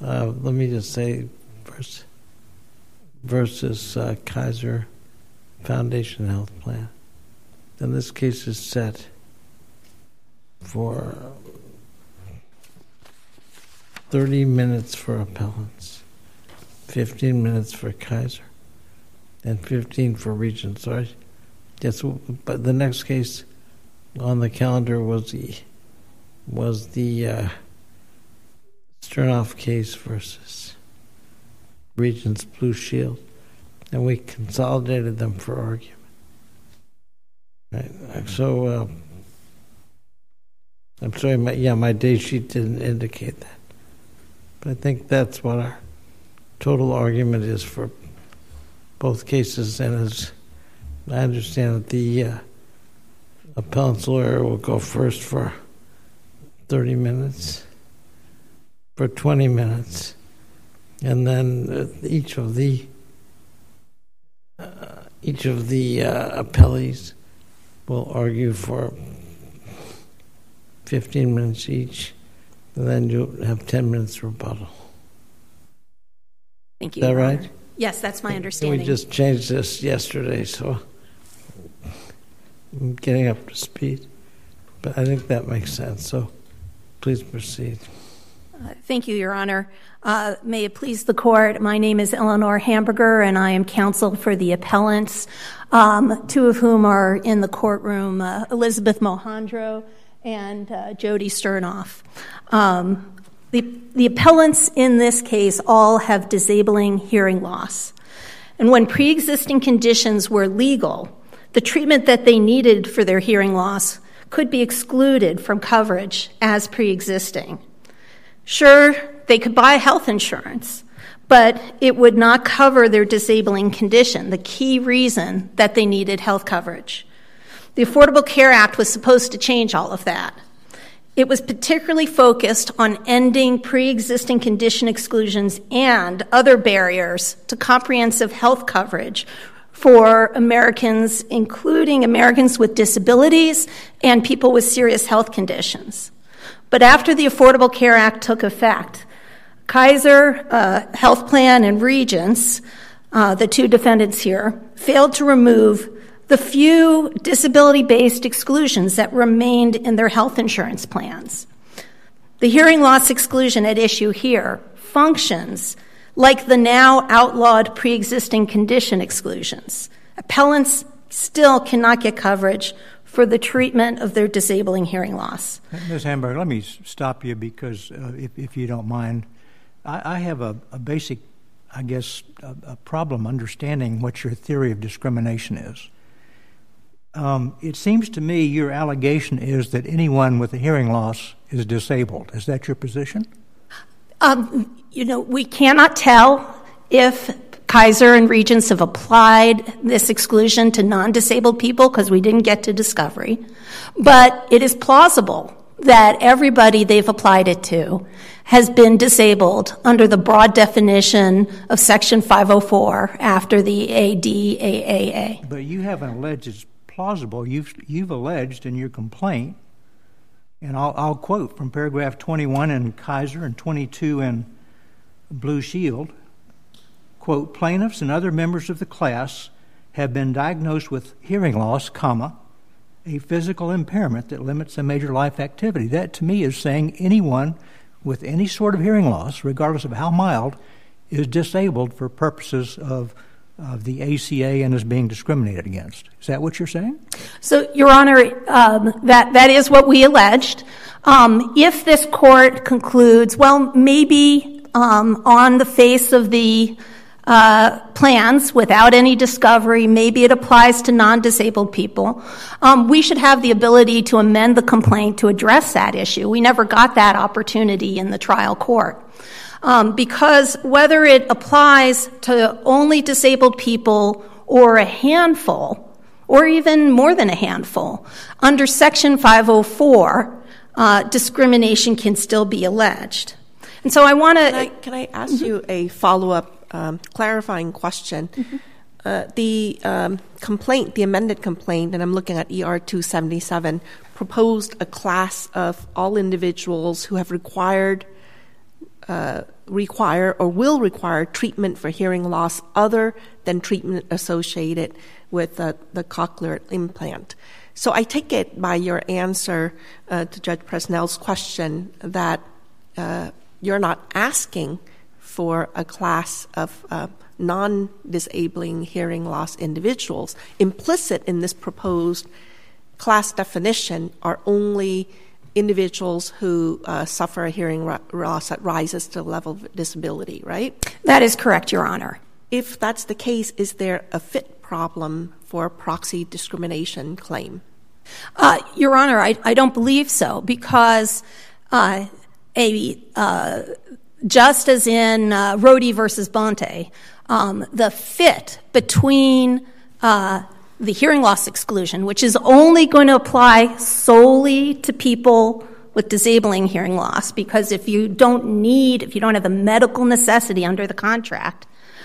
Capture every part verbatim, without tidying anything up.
uh, let me just say, versus, versus uh, Kaiser Foundation Health Plan. And this case is set for thirty minutes for appellants, fifteen minutes for Kaiser, and fifteen for Regent. Sorry. Yes, but the next case on the calendar was the was the uh, Sternoff case versus Regent's Blue Shield, and we consolidated them for argument. Right. So, uh, I'm sorry, my, yeah, my day sheet didn't indicate that, but I think that's what our total argument is for both cases, and as I understand that the uh, appellant's lawyer will go first for thirty minutes, for twenty minutes, and then uh, each of the uh, each of the uh, appellees will argue for fifteen minutes each, and then you'll have ten minutes rebuttal. Thank you. Is that right? Yes, that's my understanding. We just changed this yesterday, so I'm getting up to speed. But I think that makes sense, so please proceed. Uh, thank you, Your Honor. Uh, may it please the Court, my name is Eleanor Hamburger, and I am counsel for the appellants, um, two of whom are in the courtroom, uh, Elizabeth Mohandro and uh, Jody Sternoff. Um, the, the appellants in this case all have disabling hearing loss. And when pre-existing conditions were legal, the treatment that they needed for their hearing loss could be excluded from coverage as pre-existing. Sure, they could buy health insurance, but it would not cover their disabling condition, the key reason that they needed health coverage. The Affordable Care Act was supposed to change all of that. It was particularly focused on ending pre-existing condition exclusions and other barriers to comprehensive health coverage for Americans, including Americans with disabilities and people with serious health conditions. But after the Affordable Care Act took effect, Kaiser uh, Health Plan and Regents, uh, the two defendants here, failed to remove the few disability-based exclusions that remained in their health insurance plans. The hearing loss exclusion at issue here functions like the now outlawed pre-existing condition exclusions. Appellants still cannot get coverage for the treatment of their disabling hearing loss. Miz Hamburger, let me stop you because, uh, if, if you don't mind, I, I have a, a basic, I guess, a, a problem understanding what your theory of discrimination is. Um, it seems to me your allegation is that anyone with a hearing loss is disabled. Is that your position? Um, you know, we cannot tell if Kaiser and Regents have applied this exclusion to non-disabled people because we didn't get to discovery. But it is plausible that everybody they've applied it to has been disabled under the broad definition of Section five oh four after the A D A A A. But you haven't alleged it's plausible. You've, you've alleged in your complaint, and I'll, I'll quote from paragraph twenty-one in Kaiser and twenty-two in Blue Shield, quote, plaintiffs and other members of the class have been diagnosed with hearing loss, comma, a physical impairment that limits a major life activity. That, to me, is saying anyone with any sort of hearing loss, regardless of how mild, is disabled for purposes of, of the A C A and is being discriminated against. Is that what you're saying? So, Your Honor, um, that, that is what we alleged. Um, if this court concludes, well, maybe um, on the face of the Uh, plans without any discovery, maybe it applies to non-disabled people, um, we should have the ability to amend the complaint to address that issue. We never got that opportunity in the trial court. Um, because whether it applies to only disabled people or a handful, or even more than a handful, under Section five oh four, uh, discrimination can still be alleged. And so I want to... Can I, can I ask mm-hmm. you a follow-up Um, clarifying question? Mm-hmm. Uh, the um, complaint, the amended complaint, and I'm looking at E R two seventy-seven, proposed a class of all individuals who have required uh, require or will require treatment for hearing loss other than treatment associated with uh, the cochlear implant. So I take it by your answer uh, to Judge Presnell's question that uh, you're not asking for a class of uh, non-disabling hearing loss individuals. Implicit in this proposed class definition are only individuals who uh, suffer a hearing loss that rises to the level of disability, right? That is correct, Your Honor. If that's the case, is there a fit problem for a proxy discrimination claim? Uh, Your Honor, I, I don't believe so, because uh, a uh, just as in uh, Rohde versus Bonte, um, the fit between uh, the hearing loss exclusion, which is only going to apply solely to people with disabling hearing loss, because if you don't need, if you don't have a medical necessity under the contract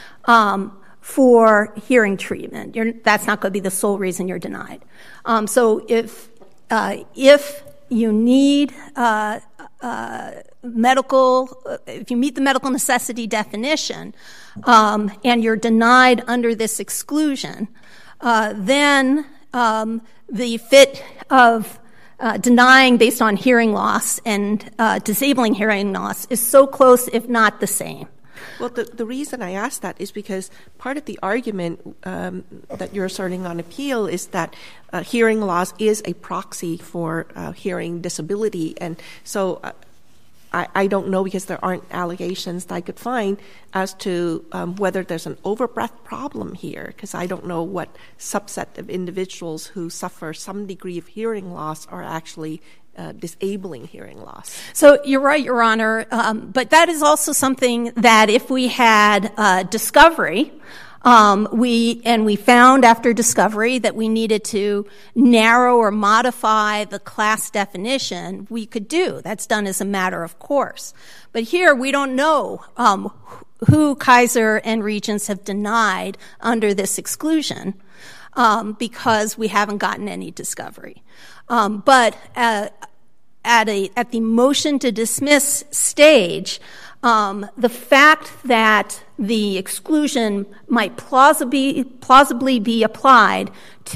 um, for hearing treatment, you're, that's not going to be the sole reason you're denied. Um, so if uh, if you need uh, uh, medical, if you meet the medical necessity definition um, and you're denied under this exclusion, Uh, then um, the fit of uh, denying based on hearing loss and uh, disabling hearing loss is so close, if not the same. Well, the, the reason I ask that is because part of the argument um, that you're asserting on appeal is that uh, hearing loss is a proxy for uh, hearing disability. And so uh, I, I don't know, because there aren't allegations that I could find as to um, whether there's an overbreadth problem here, because I don't know what subset of individuals who suffer some degree of hearing loss are actually uh, disabling hearing loss. So you're right, Your Honor, um, but that is also something that if we had uh, discovery, Um, we and we found after discovery that we needed to narrow or modify the class definition, we could do. That's done as a matter of course. But here we don't know um, who Kaiser and Regents have denied under this exclusion um, because we haven't gotten any discovery. Um, but uh, at a at the motion to dismiss stage, Um, the fact that the exclusion might plausibly, plausibly be applied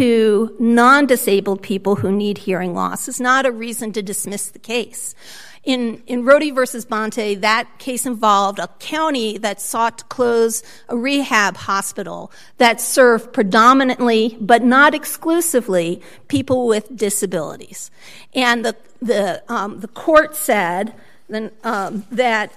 to non-disabled people who need hearing loss is not a reason to dismiss the case. In, in Rohde versus Bonte, that case involved a county that sought to close a rehab hospital that served predominantly, but not exclusively, people with disabilities. And the, the, um, the court said then, um, that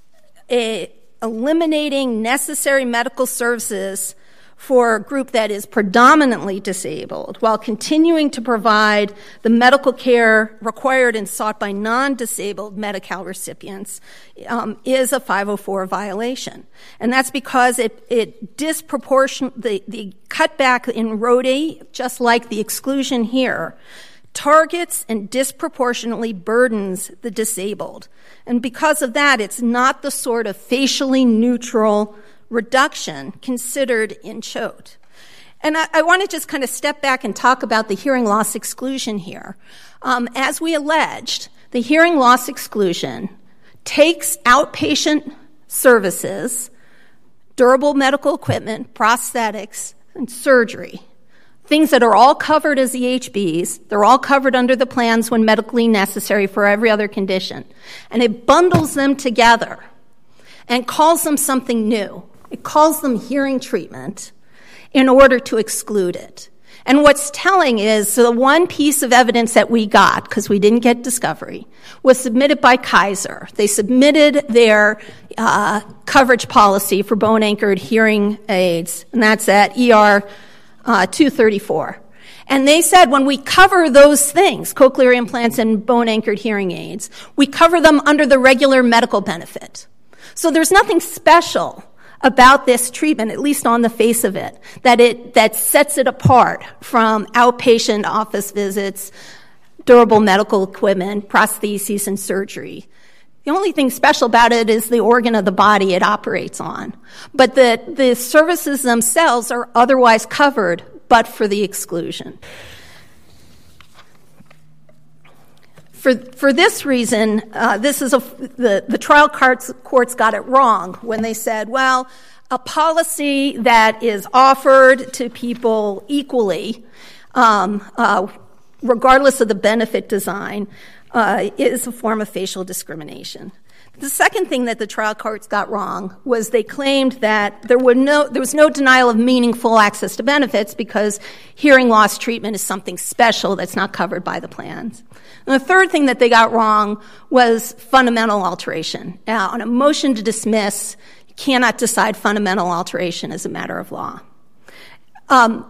A, eliminating necessary medical services for a group that is predominantly disabled while continuing to provide the medical care required and sought by non-disabled Medi-Cal recipients um, is a five oh four violation. And that's because it, it disproportionate, the, the cutback in Rohde, just like the exclusion here, targets and disproportionately burdens the disabled. And because of that, it's not the sort of facially neutral reduction considered in Choate. And I, I want to just kind of step back and talk about the hearing loss exclusion here. Um, as we alleged, the hearing loss exclusion takes outpatient services, durable medical equipment, prosthetics, and surgery, things that are all covered as E H Bs. They're all covered under the plans when medically necessary for every other condition. And it bundles them together and calls them something new. It calls them hearing treatment in order to exclude it. And what's telling is so the one piece of evidence that we got, because we didn't get discovery, was submitted by Kaiser. They submitted their uh, coverage policy for bone-anchored hearing aids, and that's at E R Uh, two thirty-four. And they said when we cover those things, cochlear implants and bone-anchored hearing aids, we cover them under the regular medical benefit. So there's nothing special about this treatment, at least on the face of it, that it that sets it apart from outpatient office visits, durable medical equipment, prostheses, and surgery. The only thing special about it is the organ of the body it operates on. But the, the services themselves are otherwise covered, but for the exclusion. For for this reason, uh, this is a the the trial courts courts got it wrong when they said, well, a policy that is offered to people equally, um, uh, regardless of the benefit design, uh, is a form of facial discrimination. The second thing that the trial courts got wrong was they claimed that there were no there was no denial of meaningful access to benefits because hearing loss treatment is something special that's not covered by the plans. And the third thing that they got wrong was fundamental alteration. Now, on a motion to dismiss, you cannot decide fundamental alteration as a matter of law. Um,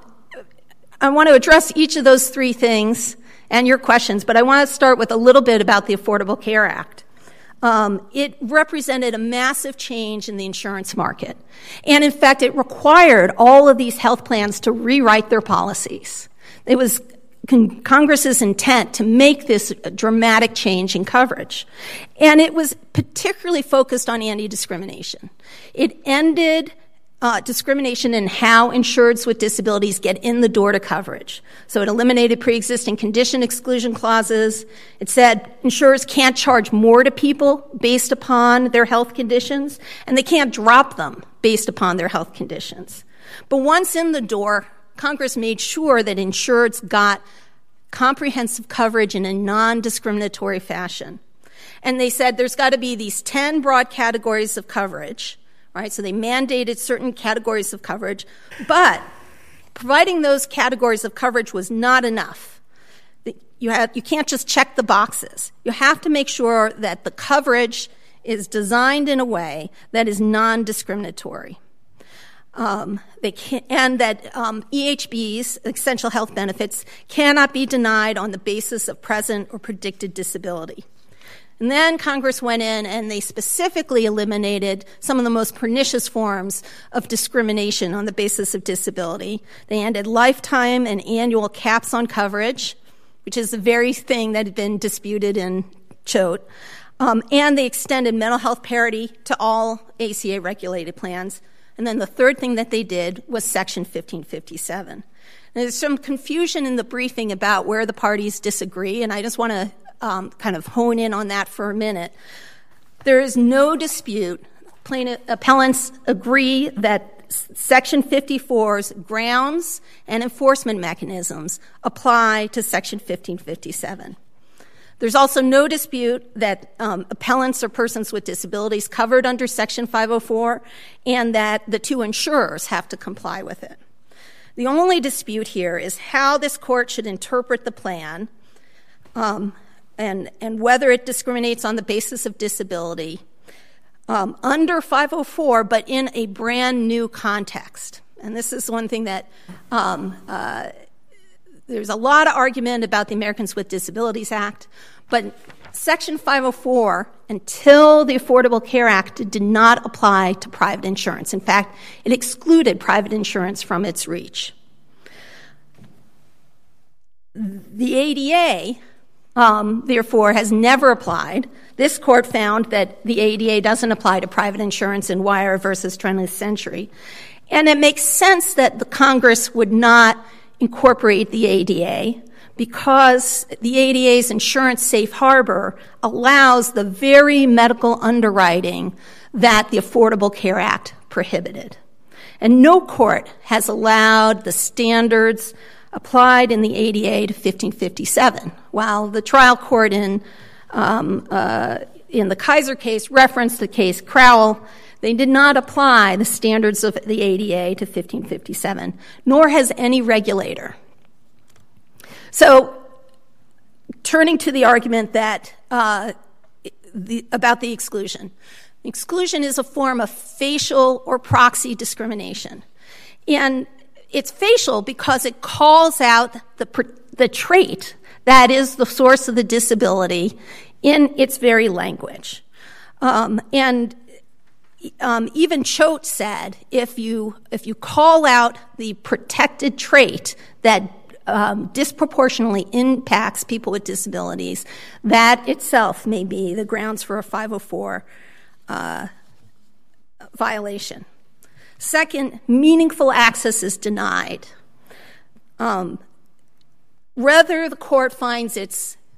I want to address each of those three things and your questions, but I want to start with a little bit about the Affordable Care Act. Um, it represented a massive change in the insurance market. And in fact, it required all of these health plans to rewrite their policies. It was con- Congress's intent to make this a dramatic change in coverage. And it was particularly focused on anti-discrimination. It ended Uh, discrimination in how insureds with disabilities get in the door to coverage. So it eliminated pre-existing condition exclusion clauses. It said insurers can't charge more to people based upon their health conditions, and they can't drop them based upon their health conditions. But once in the door, Congress made sure that insureds got comprehensive coverage in a non-discriminatory fashion. And they said there's got to be these ten broad categories of coverage. Right, so they mandated certain categories of coverage, but providing those categories of coverage was not enough. You have, you can't just check the boxes. You have to make sure that the coverage is designed in a way that is non-discriminatory. Um, they can, and that um, E H Bs, essential health benefits, cannot be denied on the basis of present or predicted disability. And then Congress went in and they specifically eliminated some of the most pernicious forms of discrimination on the basis of disability. They ended lifetime and annual caps on coverage, which is the very thing that had been disputed in Choate. Um, and they extended mental health parity to all A C A-regulated plans. And then the third thing that they did was Section fifteen fifty-seven. And there's some confusion in the briefing about where the parties disagree, and I just want to Um, kind of hone in on that for a minute. There is no dispute. Plaintiff appellants agree that Section fifty-four's grounds and enforcement mechanisms apply to Section fifteen fifty-seven. There's also no dispute that um, appellants or persons with disabilities covered under Section five oh four and that the two insurers have to comply with it. The only dispute here is how this court should interpret the plan um, And, and whether it discriminates on the basis of disability um, under five oh four, but in a brand new context. And this is one thing that um, uh, there's a lot of argument about the Americans with Disabilities Act, but Section five oh four, until the Affordable Care Act, did not apply to private insurance. In fact, it excluded private insurance from its reach. The A D A, Um, therefore, has never applied. This court found that the A D A doesn't apply to private insurance in Wire versus twentieth Century. And it makes sense that the Congress would not incorporate the A D A because the A D A's insurance safe harbor allows the very medical underwriting that the Affordable Care Act prohibited. And no court has allowed the standards applied in the A D A to fifteen fifty-seven, while the trial court in um, uh, in the Kaiser case referenced the case Crowell. They did not apply the standards of the A D A to fifteen fifty-seven, nor has any regulator. So, turning to the argument that uh, the, about the exclusion. Exclusion is a form of facial or proxy discrimination. And it's facial because it calls out the, the trait that is the source of the disability in its very language. Um, and um, even Choate said if you, if you call out the protected trait that um, disproportionately impacts people with disabilities, that itself may be the grounds for a five oh four uh, violation. Second, meaningful access is denied. Um, whether the court finds it's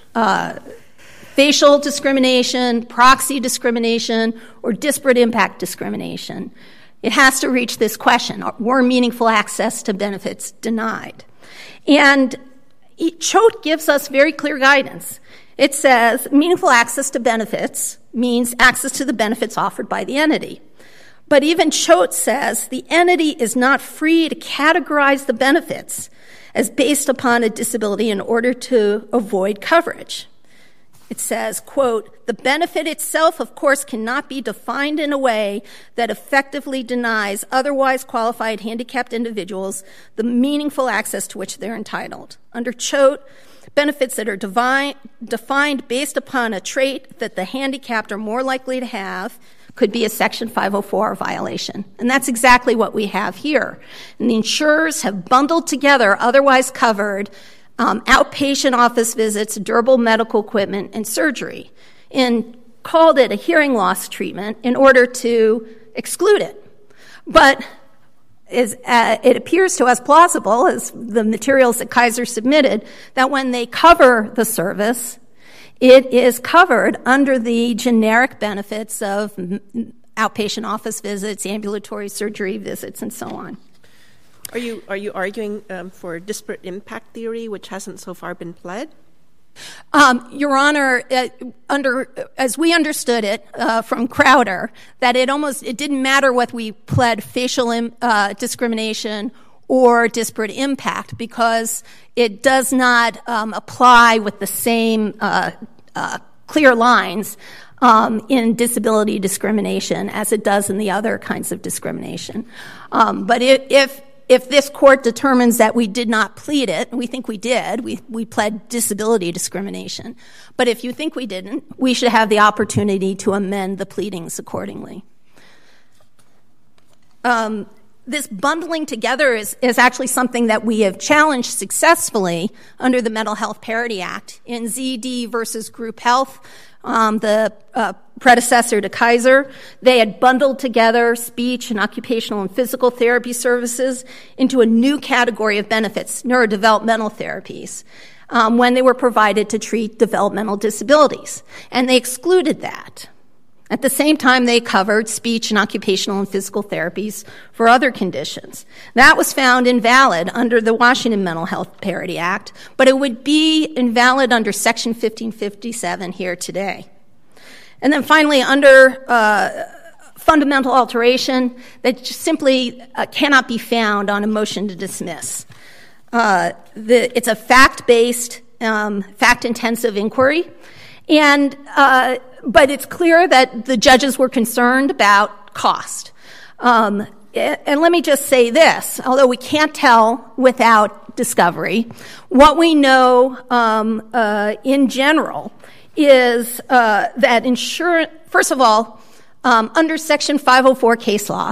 uh, facial discrimination, proxy discrimination, or disparate impact discrimination. It has to reach this question: were meaningful access to benefits denied? And Choate gives us very clear guidance. It says meaningful access to benefits means access to the benefits offered by the entity. But even Choate says the entity is not free to categorize the benefits as based upon a disability in order to avoid coverage. It says, quote, the benefit itself, of course, cannot be defined in a way that effectively denies otherwise qualified handicapped individuals the meaningful access to which they're entitled. Under Choate, benefits that are divine, defined based upon a trait that the handicapped are more likely to have could be a Section five oh four violation. And that's exactly what we have here. And the insurers have bundled together otherwise covered um, outpatient office visits, durable medical equipment, and surgery, and called it a hearing loss treatment in order to exclude it. But is, uh, it appears to us plausible, as the materials that Kaiser submitted, that when they cover the service, it is covered under the generic benefits of outpatient office visits, ambulatory surgery visits, and so on. Are you are you arguing um, for disparate impact theory, which hasn't so far been pled? Um, Your Honor, uh, under as we understood it uh, from Crowder, that it almost it didn't matter whether we pled facial im, uh, discrimination or disparate impact, because it does not um, apply with the same uh, uh, clear lines um, in disability discrimination as it does in the other kinds of discrimination. Um, but if, if if this court determines that we did not plead it, and we think we did, we we pled disability discrimination. But if you think we didn't, we should have the opportunity to amend the pleadings accordingly. Um, This bundling together is, is actually something that we have challenged successfully under the Mental Health Parity Act. In Z D versus Group Health, um, the uh, predecessor to Kaiser, they had bundled together speech and occupational and physical therapy services into a new category of benefits, neurodevelopmental therapies, um, when they were provided to treat developmental disabilities. And they excluded that. At the same time, they covered speech and occupational and physical therapies for other conditions. That was found invalid under the Washington Mental Health Parity Act, but it would be invalid under Section fifteen fifty-seven here today. And then finally, under uh, fundamental alteration, that just simply uh, cannot be found on a motion to dismiss. Uh, the, it's a fact-based, um, fact-intensive inquiry, and uh, but it's clear that the judges were concerned about cost. Um, and let me just say this, although we can't tell without discovery, what we know um, uh, in general is uh, that insurance, first of all, um, under Section five oh four case law,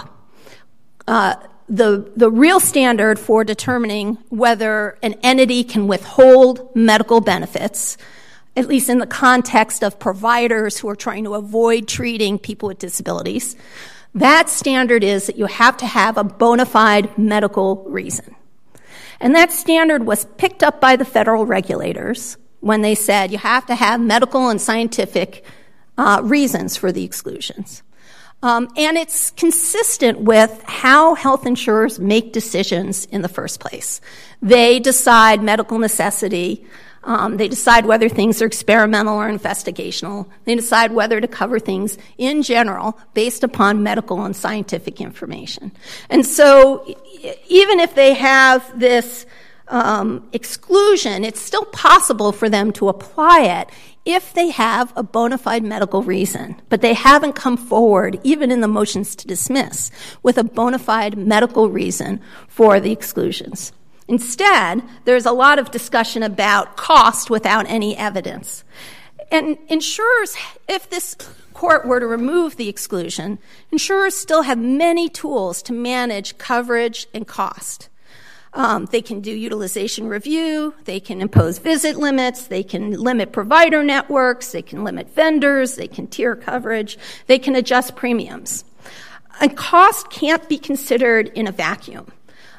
uh, the, the real standard for determining whether an entity can withhold medical benefits, at least in the context of providers who are trying to avoid treating people with disabilities, that standard is that you have to have a bona fide medical reason. And that standard was picked up by the federal regulators when they said you have to have medical and scientific uh, reasons for the exclusions. Um, and it's consistent with how health insurers make decisions in the first place. They decide medical necessity. Um, they decide whether things are experimental or investigational. They decide whether to cover things in general based upon medical and scientific information. And so even if they have this um, exclusion, it's still possible for them to apply it if they have a bona fide medical reason. But they haven't come forward, even in the motions to dismiss, with a bona fide medical reason for the exclusions. Instead, there's a lot of discussion about cost without any evidence. And insurers, if this court were to remove the exclusion, insurers still have many tools to manage coverage and cost. Um, they can do utilization review, they can impose visit limits, they can limit provider networks, they can limit vendors, they can tier coverage, they can adjust premiums. And cost can't be considered in a vacuum.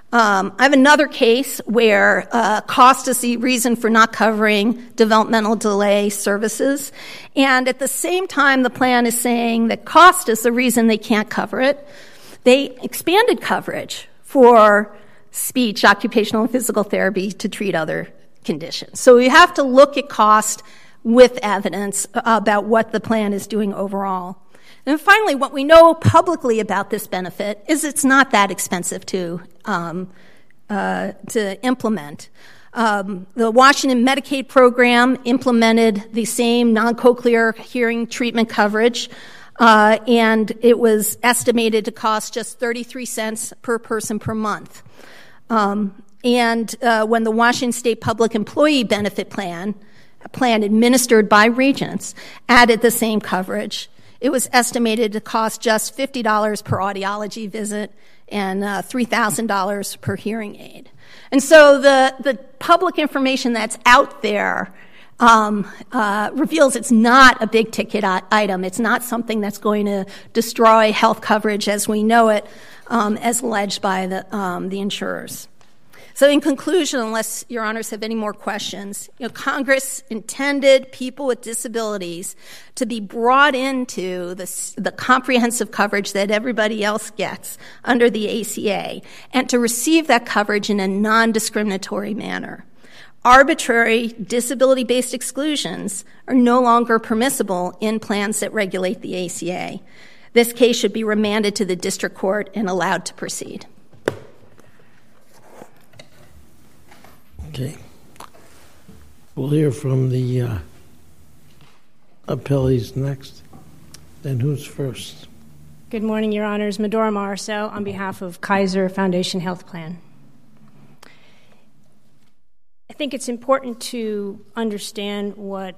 Um, I have another case where uh, cost is the reason for not covering developmental delay services. And at the same time, the plan is saying that cost is the reason they can't cover it. They expanded coverage for speech, occupational, and physical therapy to treat other conditions. So we have to look at cost with evidence about what the plan is doing overall. And finally, what we know publicly about this benefit is it's not that expensive to um, uh, to implement. Um, the Washington Medicaid program implemented the same non-cochlear hearing treatment coverage, uh, and it was estimated to cost just thirty-three cents per person per month. Um, and uh, when the Washington State Public Employee Benefit Plan, a plan administered by Regents, added the same coverage, it was estimated to cost just fifty dollars per audiology visit and uh, three thousand dollars per hearing aid. And so the, the public information that's out there um, uh, reveals it's not a big ticket item. It's not something that's going to destroy health coverage as we know it, um, as alleged by the, um, the insurers. So in conclusion, unless your honors have any more questions, you know, Congress intended people with disabilities to be brought into the, the comprehensive coverage that everybody else gets under the A C A and to receive that coverage in a non-discriminatory manner. Arbitrary disability-based exclusions are no longer permissible in plans that regulate the A C A. This case should be remanded to the district court and allowed to proceed. Okay. We'll hear from the uh, appellees next. Then who's first? Good morning, Your Honors. Medora Marceau on behalf of Kaiser Foundation Health Plan. I think it's important to understand what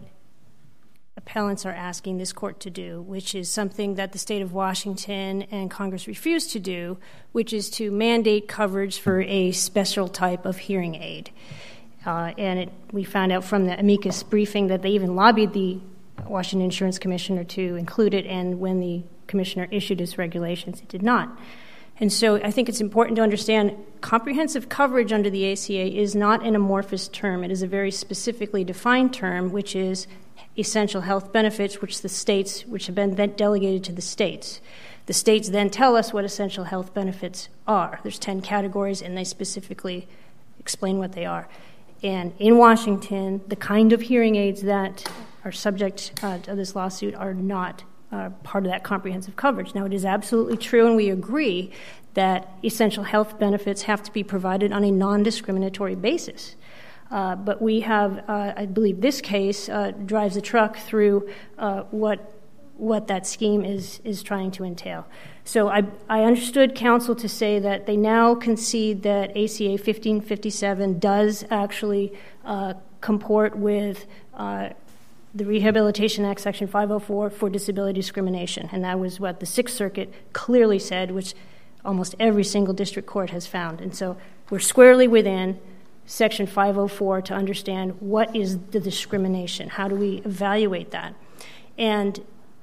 appellants are asking this court to do, which is something that the state of Washington and Congress refused to do, which is to mandate coverage for a special type of hearing aid. Uh, and it, we found out from the amicus briefing that they even lobbied the Washington Insurance Commissioner to include it, and when the commissioner issued his regulations, it did not. And so I think it's important to understand comprehensive coverage under the A C A is not an amorphous term. It is a very specifically defined term, which is essential health benefits, which the states, which have been delegated to the states. The states then tell us what essential health benefits are. There's ten categories, and they specifically explain what they are. And in Washington, the kind of hearing aids that are subject uh, to this lawsuit are not uh, part of that comprehensive coverage. Now, it is absolutely true, and we agree, that essential health benefits have to be provided on a non-discriminatory basis. Uh, but we have, uh, I believe this case uh, drives a truck through uh, what what that scheme is is trying to entail. So I, I understood counsel to say that they now concede that A C A fifteen fifty-seven does actually uh, comport with uh, the Rehabilitation Act, Section five oh four, for disability discrimination. And that was what the Sixth Circuit clearly said, which almost every single district court has found. And so we're squarely within Section five oh four to understand what is the discrimination. How do we evaluate that? And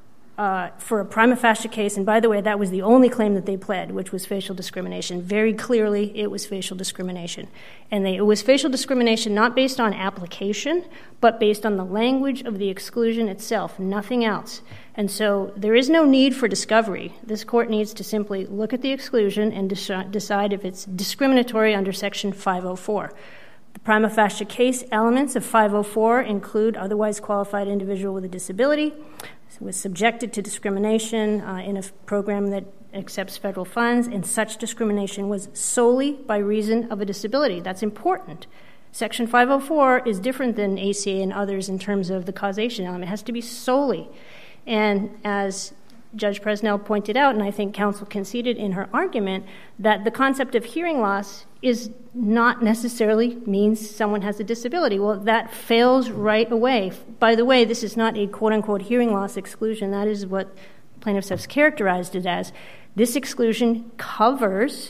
uh, for a prima facie case, and by the way, that was the only claim that they pled, which was facial discrimination. Very clearly, it was facial discrimination. And they, it was facial discrimination not based on application, but based on the language of the exclusion itself, nothing else. And so there is no need for discovery. This court needs to simply look at the exclusion and de- decide if it's discriminatory under Section five oh four. The prima facie case elements of five oh four include otherwise qualified individual with a disability, was subjected to discrimination uh, in a f- program that accepts federal funds, and such discrimination was solely by reason of a disability. That's important. Section five oh four is different than A C A and others in terms of the causation element. It has to be solely. And as Judge Presnell pointed out, and I think counsel conceded in her argument, that the concept of hearing loss is not necessarily means someone has a disability. Well, that fails right away. By the way, this is not a quote-unquote hearing loss exclusion. That is what plaintiffs have characterized it as. This exclusion covers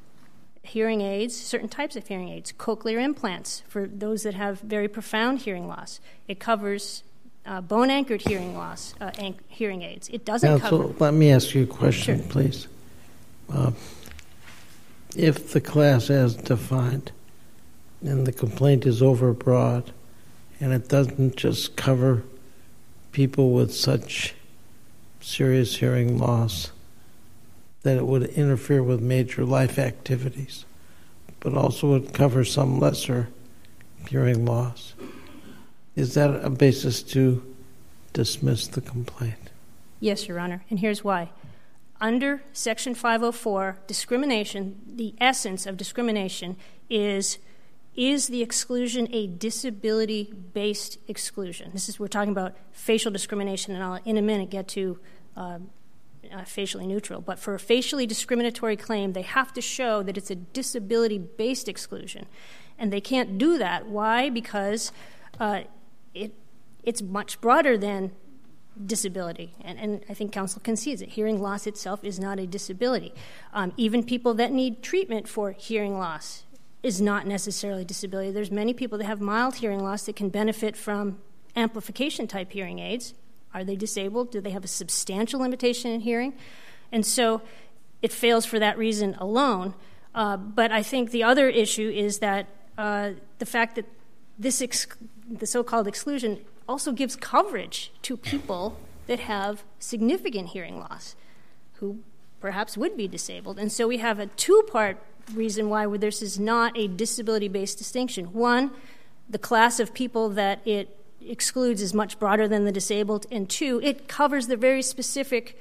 hearing aids, certain types of hearing aids, cochlear implants for those that have very profound hearing loss. It covers uh, bone-anchored hearing loss, uh, anch- hearing aids. It doesn't Counsel, cover... let me ask you a question, Sure. please. Uh, if the class as defined and the complaint is overbroad and it doesn't just cover people with such serious hearing loss that it would interfere with major life activities, but also would cover some lesser hearing loss, is that a basis to dismiss the complaint? Yes, Your Honor, and here's why. Under Section five oh four, discrimination, the essence of discrimination is, is the exclusion a disability-based exclusion? This is, we're talking about facial discrimination, and I'll in a minute get to uh, uh, facially neutral. But for a facially discriminatory claim, they have to show that it's a disability-based exclusion. And they can't do that. Why? Because uh, it it's much broader than disability, and, and I think counsel concedes it. Hearing loss itself is not a disability. Um, even people that need treatment for hearing loss is not necessarily disability. There's many people that have mild hearing loss that can benefit from amplification-type hearing aids. Are they disabled? Do they have a substantial limitation in hearing? And so it fails for that reason alone. Uh, but I think the other issue is that uh, the fact that this ex- the so-called exclusion also gives coverage to people that have significant hearing loss, who perhaps would be disabled. And so we have a two-part reason why this is not a disability-based distinction. One, the class of people that it excludes is much broader than the disabled. And two, it covers the very specific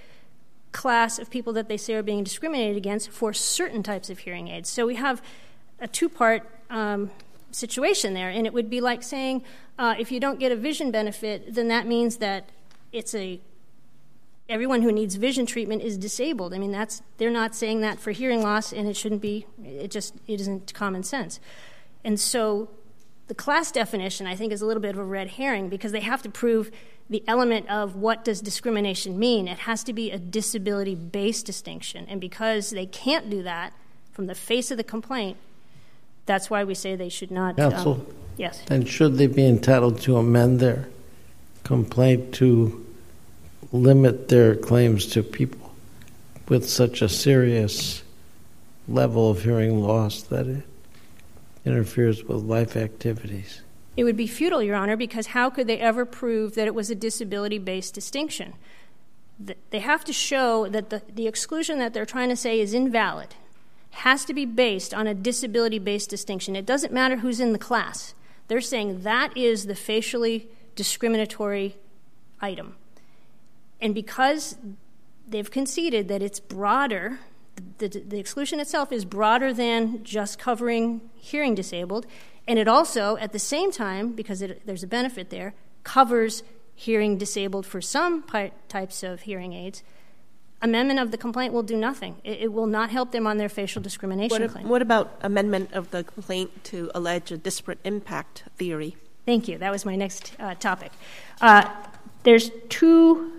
class of people that they say are being discriminated against for certain types of hearing aids. So we have a two-part um, situation there, and it would be like saying uh, if you don't get a vision benefit, then that means that it's a everyone who needs vision treatment is disabled. I mean, that's they're not saying that for hearing loss, and it shouldn't be. It just it isn't common sense. And so the class definition, I think, is a little bit of a red herring because they have to prove the element of what does discrimination mean. It has to be a disability-based distinction, and because they can't do that from the face of the complaint, that's why we say they should not. Counsel? Um, yes. And should they be entitled to amend their complaint to limit their claims to people with such a serious level of hearing loss that it interferes with life activities? It would be futile, Your Honor, because how could they ever prove that it was a disability-based distinction? They have to show that the, the exclusion that they're trying to say is invalid has to be based on a disability-based distinction. It doesn't matter who's in the class. They're saying that is the facially discriminatory item. And because they've conceded that it's broader, the, the, the exclusion itself is broader than just covering hearing disabled, and it also, at the same time, because it, there's a benefit there, covers hearing disabled for some pi- types of hearing aids, amendment of the complaint will do nothing. It, it will not help them on their facial discrimination what, claim. What about amendment of the complaint to allege a disparate impact theory? Thank you. That was my next uh, topic. Uh, there's two,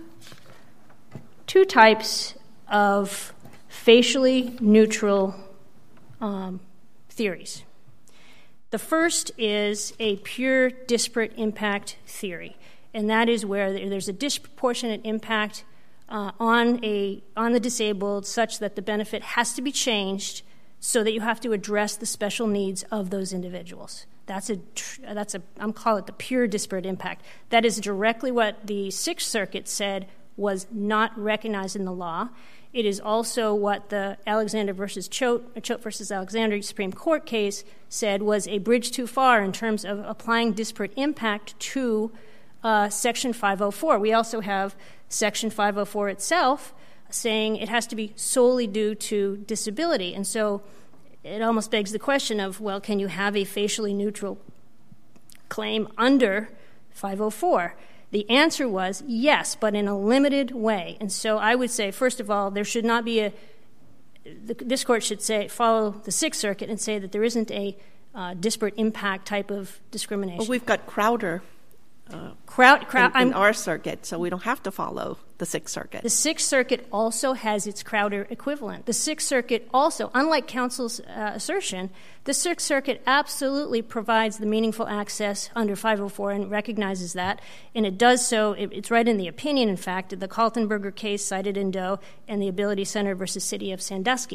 two types of facially neutral um, theories. The first is a pure disparate impact theory, and that is where there's a disproportionate impact uh, on a on the disabled such that the benefit has to be changed so that you have to address the special needs of those individuals. That's a that's a I'm calling it the pure disparate impact. That is directly what the Sixth Circuit said was not recognized in the law. It is also what the Alexander versus Choate, or Choate versus Alexander Supreme Court case said was a bridge too far in terms of applying disparate impact to uh, Section five oh four. We also have Section five oh four itself saying it has to be solely due to disability. And so it almost begs the question of, well, can you have a facially neutral claim under five oh four? The answer was yes, but in a limited way. And so I would say, first of all, there should not be a the, this court should say follow the Sixth Circuit and say that there isn't a uh, disparate impact type of discrimination. Well, we've got Crowder uh, Crowd, crowd, in, in our circuit, so we don't have to follow the Sixth Circuit. The Sixth Circuit also has its Crowder equivalent. The Sixth Circuit also, unlike counsel's uh, assertion, the Sixth Circuit absolutely provides the meaningful access under five oh four and recognizes that, and it does so, it, it's right in the opinion, in fact, the Kaltenberger case cited in Doe and the Ability Center versus City of Sandusky.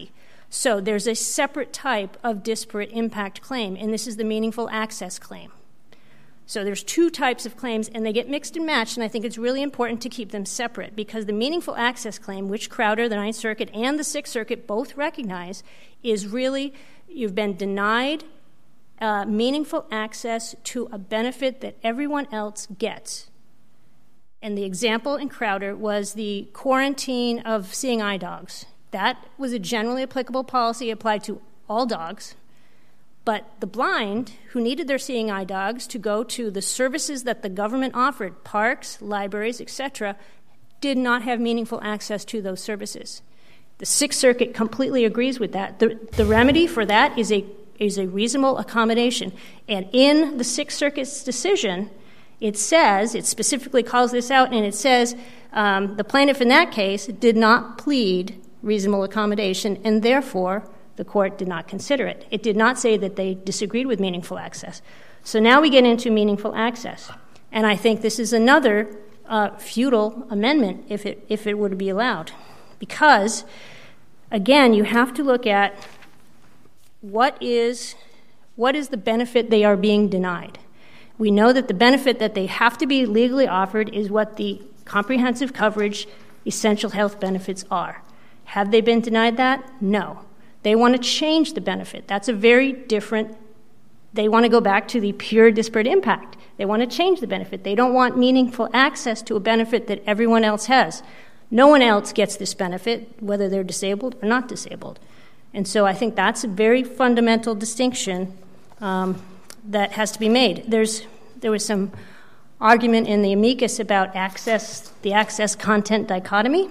So there's a separate type of disparate impact claim, and this is the meaningful access claim. So there's two types of claims, and they get mixed and matched, and I think it's really important to keep them separate because the meaningful access claim, which Crowder, the Ninth Circuit, and the Sixth Circuit both recognize, is really you've been denied uh, meaningful access to a benefit that everyone else gets. And the example in Crowder was the quarantine of seeing eye dogs. That was a generally applicable policy applied to all dogs. But the blind, who needed their seeing eye dogs to go to the services that the government offered, parks, libraries, et cetera, did not have meaningful access to those services. The Sixth Circuit completely agrees with that. The, the remedy for that is a, is a reasonable accommodation. And in the Sixth Circuit's decision, it says, it specifically calls this out, and it says um, the plaintiff in that case did not plead reasonable accommodation, and therefore the court did not consider it. It did not say that they disagreed with meaningful access. So now we get into meaningful access. And I think this is another uh, futile amendment if it, if it were to be allowed. Because, again, you have to look at what is, what is the benefit they are being denied. We know that the benefit that they have to be legally offered is what the comprehensive coverage essential health benefits are. Have they been denied that? No. They want to change the benefit. That's a very different, they want to go back to the pure disparate impact. They want to change the benefit. They don't want meaningful access to a benefit that everyone else has. No one else gets this benefit, whether they're disabled or not disabled. And so I think that's a very fundamental distinction um, that has to be made. There's, there was some argument in the amicus about access, the access content dichotomy.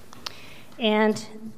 And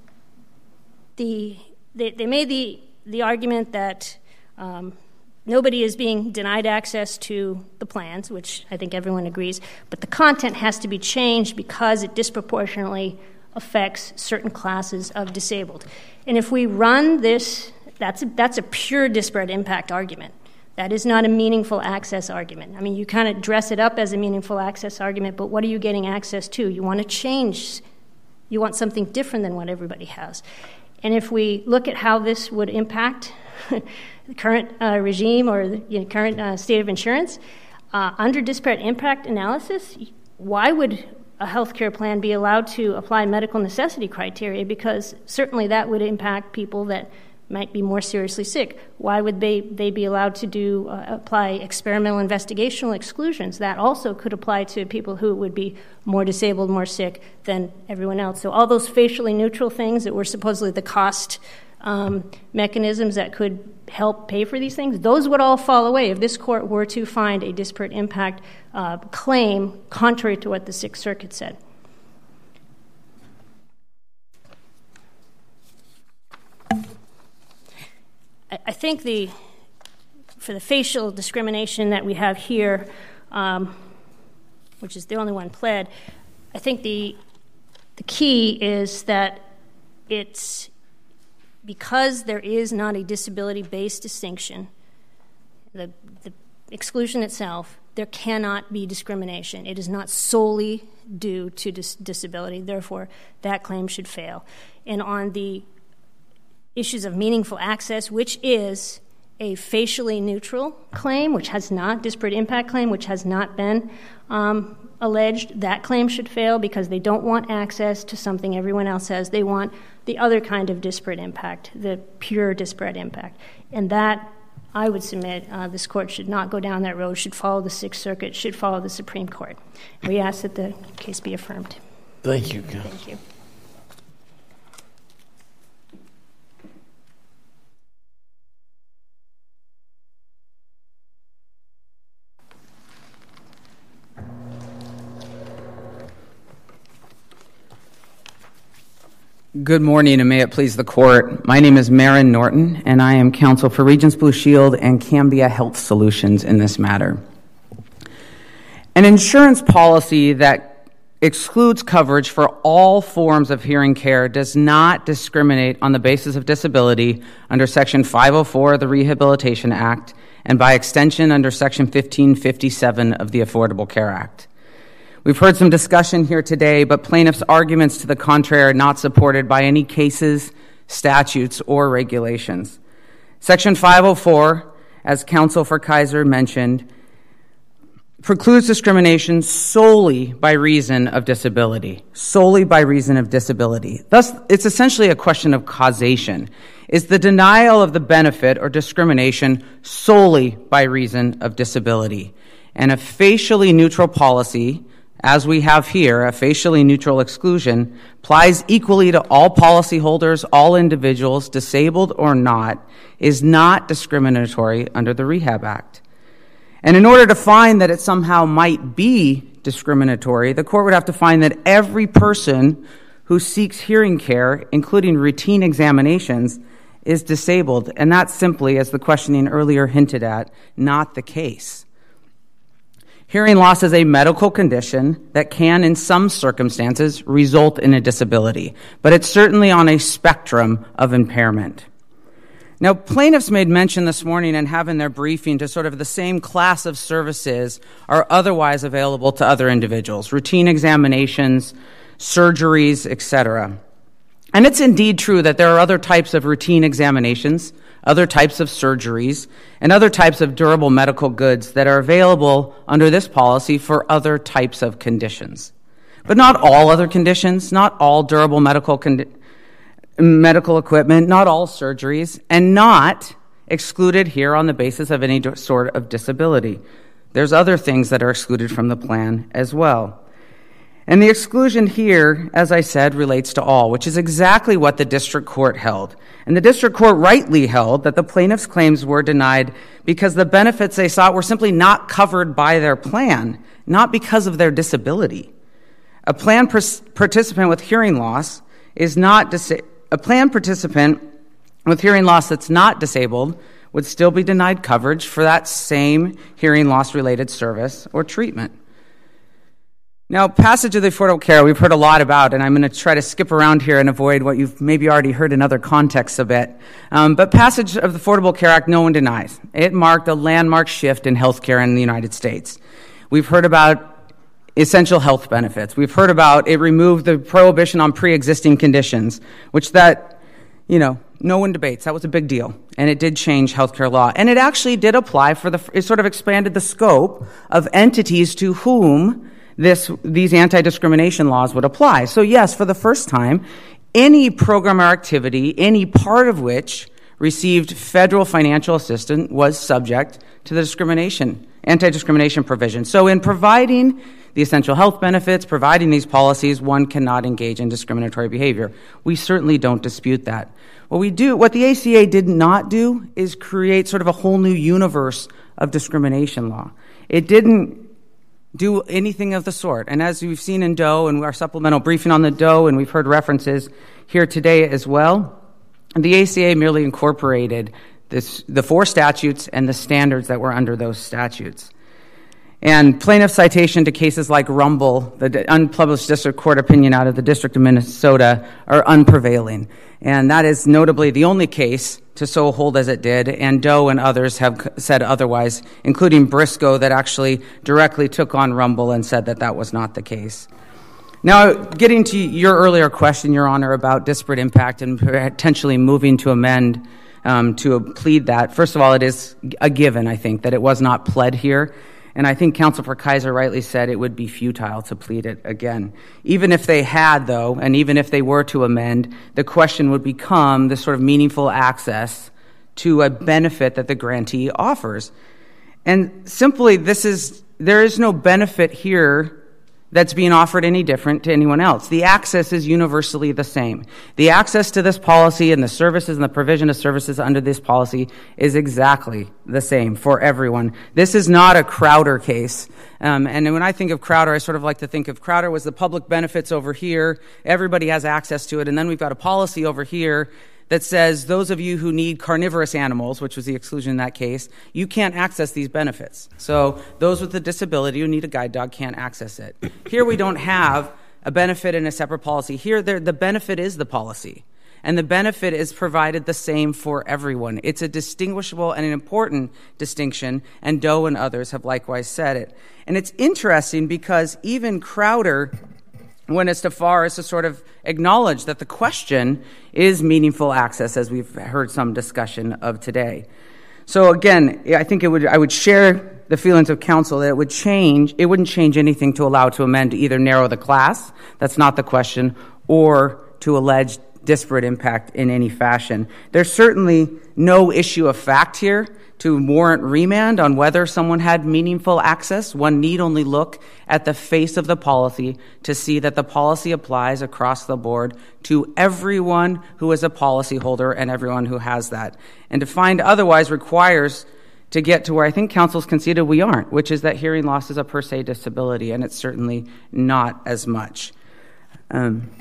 the They, they made the, the argument that um, nobody is being denied access to the plans, which I think everyone agrees, but the content has to be changed because it disproportionately affects certain classes of disabled. And if we run this, that's a, that's a pure disparate impact argument. That is not a meaningful access argument. I mean, you kind of dress it up as a meaningful access argument, but what are you getting access to? You want to change. You want something different than what everybody has. And if we look at how this would impact the current uh, regime or the you know, current uh, state of insurance, uh, under disparate impact analysis, why would a healthcare plan be allowed to apply medical necessity criteria? Because certainly that would impact people that might be more seriously sick. Why would they, they be allowed to do uh, apply experimental investigational exclusions? That also could apply to people who would be more disabled, more sick than everyone else. So all those facially neutral things that were supposedly the cost um, mechanisms that could help pay for these things, those would all fall away if this court were to find a disparate impact uh, claim contrary to what the Sixth Circuit said. I think the, for the facial discrimination that we have here, um, which is the only one pled, I think the the key is that it's because there is not a disability-based distinction, the, the exclusion itself, there cannot be discrimination. It is not solely due to dis- disability. Therefore, that claim should fail. And on the issues of meaningful access, which is a facially neutral claim, which has not, disparate impact claim, which has not been um, alleged, that claim should fail because they don't want access to something everyone else has. They want the other kind of disparate impact, the pure disparate impact. And that, I would submit, uh, this court should not go down that road, should follow the Sixth Circuit, should follow the Supreme Court. We ask that the case be affirmed. Thank you, Counsel. Thank you. Good morning, and may it please the Court. My name is Marin Norton, and I am counsel for Regents Blue Shield and Cambia Health Solutions in this matter. An insurance policy that excludes coverage for all forms of hearing care does not discriminate on the basis of disability under Section five oh four of the Rehabilitation Act and by extension under Section fifteen fifty-seven of the Affordable Care Act. We've heard some discussion here today, but plaintiffs' arguments to the contrary are not supported by any cases, statutes, or regulations. Section five oh four, as Counsel for Kaiser mentioned, precludes discrimination solely by reason of disability, solely by reason of disability. Thus, it's essentially a question of causation. Is the denial of the benefit or discrimination solely by reason of disability? And a facially neutral policy, as we have here, a facially neutral exclusion, applies equally to all policyholders, all individuals, disabled or not, is not discriminatory under the Rehab Act. And in order to find that it somehow might be discriminatory, the court would have to find that every person who seeks hearing care, including routine examinations, is disabled. And that's simply, as the questioning earlier hinted at, not the case. Hearing loss is a medical condition that can, in some circumstances, result in a disability, but it's certainly on a spectrum of impairment. Now, plaintiffs made mention this morning and have in their briefing to sort of the same class of services are otherwise available to other individuals, routine examinations, surgeries, et cetera. And it's indeed true that there are other types of routine examinations, other types of surgeries, and other types of durable medical goods that are available under this policy for other types of conditions. But not all other conditions, not all durable medical conditions, medical equipment, not all surgeries, and not excluded here on the basis of any sort of disability. There's other things that are excluded from the plan as well. And the exclusion here, as I said, relates to all, which is exactly what the district court held. And the district court rightly held that the plaintiff's claims were denied because the benefits they sought were simply not covered by their plan, not because of their disability. A plan participant with hearing loss is not disabled. A plan participant with hearing loss that's not disabled would still be denied coverage for that same hearing loss-related service or treatment. Now, passage of the Affordable Care we've heard a lot about, and I'm going to try to skip around here and avoid what you've maybe already heard in other contexts a bit. Um, but passage of the Affordable Care Act, no one denies. It marked a landmark shift in healthcare in the United States. We've heard about essential health benefits. We've heard about it removed the prohibition on pre-existing conditions, which that, you know, no one debates. That was a big deal. And it did change healthcare law. And it actually did apply for the, it sort of expanded the scope of entities to whom this, these anti-discrimination laws would apply. So yes, for the first time, any program or activity, any part of which received federal financial assistance was subject to the discrimination, anti-discrimination provision. So in providing the essential health benefits, providing these policies, one cannot engage in discriminatory behavior. We certainly don't dispute that. What we do, what the A C A did not do is create sort of a whole new universe of discrimination law. It didn't do anything of the sort. And as we've seen in Doe and our supplemental briefing on the Doe, and we've heard references here today as well, the A C A merely incorporated this, the four statutes and the standards that were under those statutes. And plaintiff citation to cases like Rumble, the unpublished district court opinion out of the District of Minnesota, are unprevailing. And that is notably the only case to so hold as it did, and Doe and others have said otherwise, including Briscoe, that actually directly took on Rumble and said that that was not the case. Now, getting to your earlier question, Your Honor, about disparate impact and potentially moving to amend um, to plead that, first of all, it is a given, I think, that it was not pled here. And I think Counsel for Kaiser rightly said it would be futile to plead it again. Even if they had, though, and even if they were to amend, the question would become the sort of meaningful access to a benefit that the grantee offers. And simply, this is there is no benefit here that's being offered any different to anyone else. The access is universally the same. The access to this policy and the services and the provision of services under this policy is exactly the same for everyone. This is not a Crowder case. Um, and when I think of Crowder, I sort of like to think of Crowder was the public benefits over here. Everybody has access to it. And then we've got a policy over here that says those of you who need carnivorous animals, which was the exclusion in that case, you can't access these benefits. So those with a disability who need a guide dog can't access it. Here we don't have a benefit in a separate policy. Here the benefit is the policy. And the benefit is provided the same for everyone. It's a distinguishable and an important distinction, and Doe and others have likewise said it. And it's interesting because even Crowder went as far as to sort of acknowledge that the question is meaningful access, as we've heard some discussion of today. So again, I think it would I would share the feelings of counsel that it would change, it wouldn't change anything to allow to amend to either narrow the class, that's not the question, or to allege disparate impact in any fashion. There's certainly no issue of fact here to warrant remand on whether someone had meaningful access. One need only look at the face of the policy to see that the policy applies across the board to everyone who is a policyholder and everyone who has that. And to find otherwise requires to get to where I think counsel's conceded we aren't, which is that hearing loss is a per se disability, and it's certainly not as much. Um,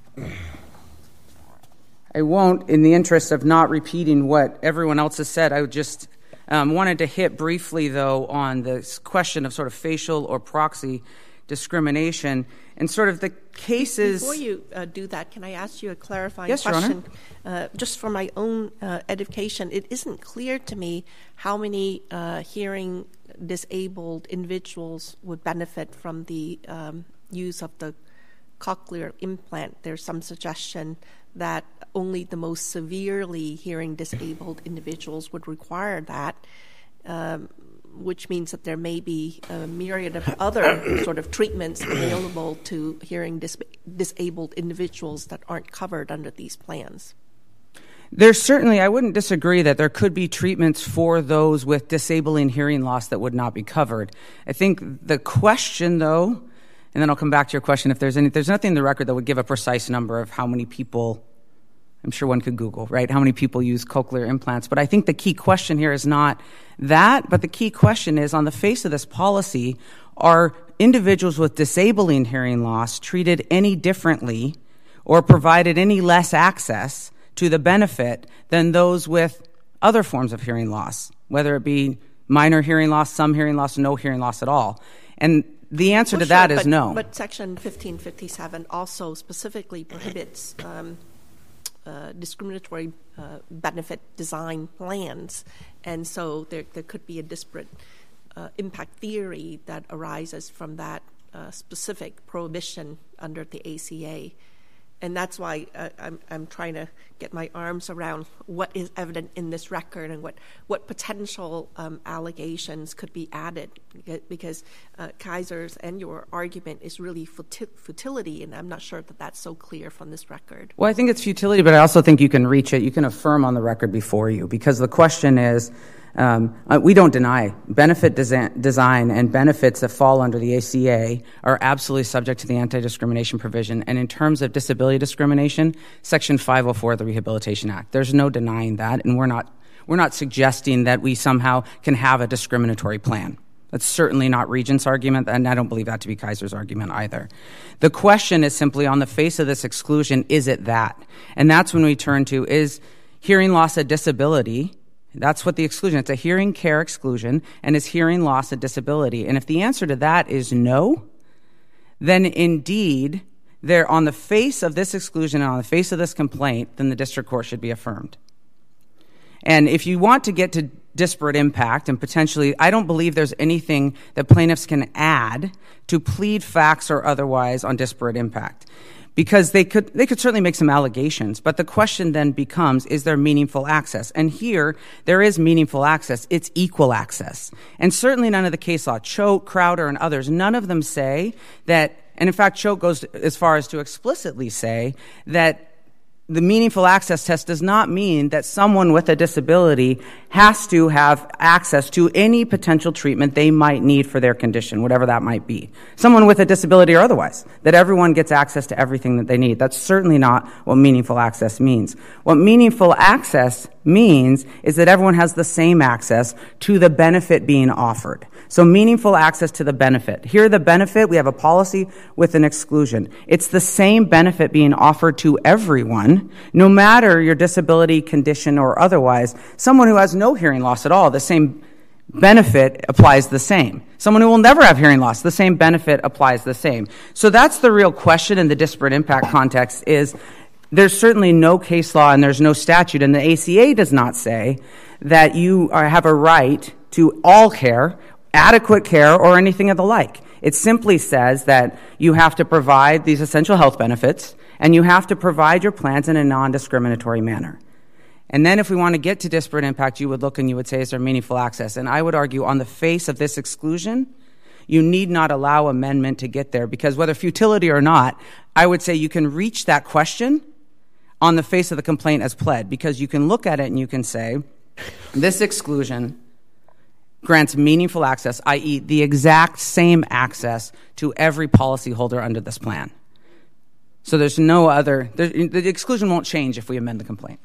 I won't, in the interest of not repeating what everyone else has said, I would just Um, wanted to hit briefly, though, on this question of sort of facial or proxy discrimination and sort of the cases. Before you uh, do that, can I ask you a clarifying yes, question? Uh, just for my own uh, edification, it isn't clear to me how many uh, hearing disabled individuals would benefit from the um, use of the cochlear implant. There's some suggestion that only the most severely hearing disabled individuals would require that, um, which means that there may be a myriad of other sort of treatments available to hearing dis- disabled individuals that aren't covered under these plans. There's certainly, I wouldn't disagree that there could be treatments for those with disabling hearing loss that would not be covered. I think the question, though, and then I'll come back to your question, if there's any, there's nothing in the record that would give a precise number of how many people, I'm sure one could Google, right, how many people use cochlear implants. But I think the key question here is not that, but the key question is, on the face of this policy, are individuals with disabling hearing loss treated any differently or provided any less access to the benefit than those with other forms of hearing loss, whether it be minor hearing loss, some hearing loss, no hearing loss at all? And the answer well, to sure, that but, is no. But Section fifteen fifty-seven also specifically prohibits um, uh, discriminatory uh, benefit design plans, and so there, there could be a disparate uh, impact theory that arises from that uh, specific prohibition under the A C A. And that's why uh, I'm, I'm trying to get my arms around what is evident in this record and what, what potential um, allegations could be added, because uh, Kaiser's and your argument is really futi- futility, and I'm not sure that that's so clear from this record. Well, I think it's futility, but I also think you can reach it. You can affirm on the record before you, because the question is, Um, uh, we don't deny benefit desi- design and benefits that fall under the A C A are absolutely subject to the anti-discrimination provision. And in terms of disability discrimination, Section five oh four of the Rehabilitation Act, there's no denying that, and we're not we're not suggesting that we somehow can have a discriminatory plan. That's certainly not Regent's argument, and I don't believe that to be Kaiser's argument either. The question is simply, on the face of this exclusion, is it that? And that's when we turn to, is hearing loss a disability? That's what the exclusion, it's a hearing care exclusion, and is hearing loss a disability? And if the answer to that is no, then indeed, they're on the face of this exclusion and on the face of this complaint, then the district court should be affirmed. And if you want to get to disparate impact, and potentially, I don't believe there's anything that plaintiffs can add to plead facts or otherwise on disparate impact. Because they could they could certainly make some allegations, but the question then becomes, is there meaningful access? And here, there is meaningful access. It's equal access. And certainly none of the case law, Choate, Crowder, and others, none of them say that, and in fact, Choate goes as far as to explicitly say that the meaningful access test does not mean that someone with a disability has to have access to any potential treatment they might need for their condition, whatever that might be. Someone with a disability or otherwise, that everyone gets access to everything that they need. That's certainly not what meaningful access means. What meaningful access means is that everyone has the same access to the benefit being offered. So meaningful access to the benefit. Here, the benefit, we have a policy with an exclusion. It's the same benefit being offered to everyone, no matter your disability, condition, or otherwise. Someone who has no hearing loss at all, the same benefit applies the same. Someone who will never have hearing loss, the same benefit applies the same. So that's the real question in the disparate impact context, is there's certainly no case law and there's no statute, and the A C A does not say that you are, have a right to all care, adequate care, or anything of the like. It simply says that you have to provide these essential health benefits, and you have to provide your plans in a non-discriminatory manner. And then if we want to get to disparate impact, you would look and you would say, is there meaningful access? And I would argue on the face of this exclusion, you need not allow amendment to get there, because whether futility or not, I would say you can reach that question on the face of the complaint as pled, because you can look at it and you can say, this exclusion grants meaningful access, that is the exact same access to every policyholder under this plan. So there's no other, there, the exclusion won't change if we amend the complaint.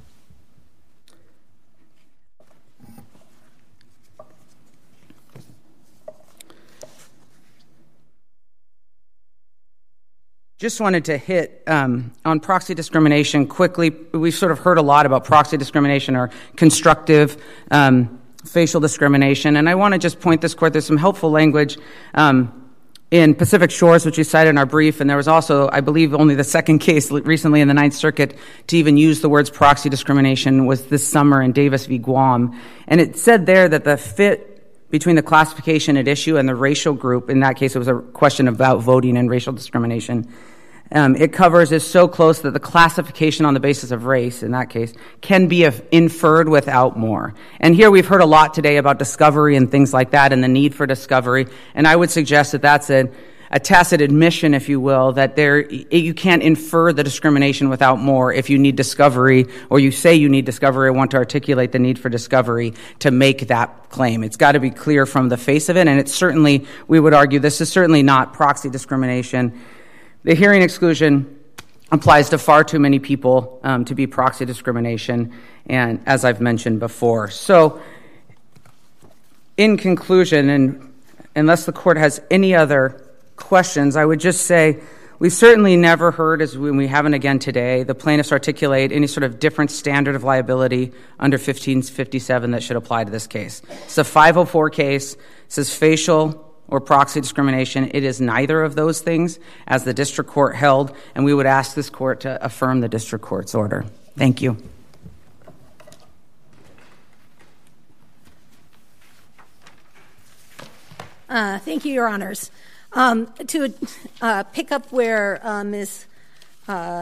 Just wanted to hit um, on proxy discrimination quickly. We've sort of heard a lot about proxy discrimination or constructive um, facial discrimination, and I want to just point this court, there's some helpful language um, in Pacific Shores, which we cited in our brief, and there was also, I believe, only the second case recently in the Ninth Circuit to even use the words proxy discrimination was this summer in Davis v. Guam. And it said there that the fit between the classification at issue and the racial group, in that case it was a question about voting and racial discrimination, um, it covers is so close that the classification on the basis of race, in that case, can be inferred without more. And here we've heard a lot today about discovery and things like that and the need for discovery, and I would suggest that that's a, a tacit admission, if you will, that there you can't infer the discrimination without more if you need discovery, or you say you need discovery or want to articulate the need for discovery to make that claim. It's got to be clear from the face of it, and it's certainly, we would argue, this is certainly not proxy discrimination. The hearing exclusion applies to far too many people um, to be proxy discrimination, and as I've mentioned before. So, in conclusion, and unless the court has any other questions, I would just say we certainly never heard, as we haven't again today, the plaintiffs articulate any sort of different standard of liability under fifteen fifty-seven that should apply to this case. It's a five oh four case. It says facial or proxy discrimination. It is neither of those things, as the district court held, and we would ask this court to affirm the district court's order. Thank you. Uh, thank you, Your Honors. Um, to uh, pick up where uh, Miz Uh,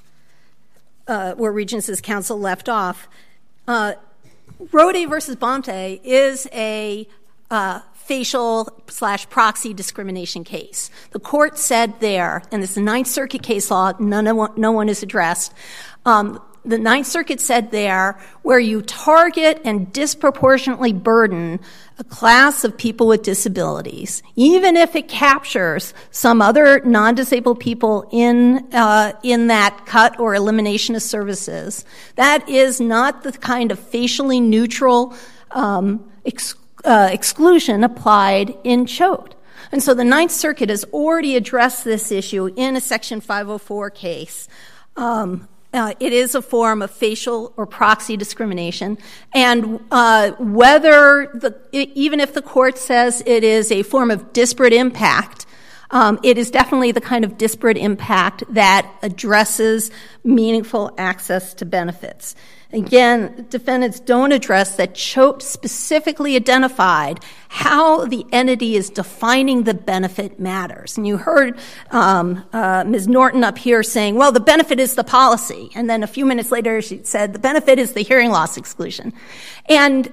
uh, where Regency's counsel left off, uh, Rode versus Bonte is a uh, facial slash proxy discrimination case. The court said there, and this is Ninth Circuit case law, none of one, no one is addressed. Um, the Ninth Circuit said there, where you target and disproportionately burden a class of people with disabilities, even if it captures some other non-disabled people in uh, in that cut or elimination of services, that is not the kind of facially neutral um, ex- uh, exclusion applied in Choate. And so the Ninth Circuit has already addressed this issue in a Section five oh four case. Um, Uh, it is a form of facial or proxy discrimination, and uh, whether the, it, even if the court says it is a form of disparate impact, um, it is definitely the kind of disparate impact that addresses meaningful access to benefits. Again, defendants don't address that Choate specifically identified how the entity is defining the benefit matters. And you heard um, uh, Miz Norton up here saying, well, the benefit is the policy. And then a few minutes later she said the benefit is the hearing loss exclusion. And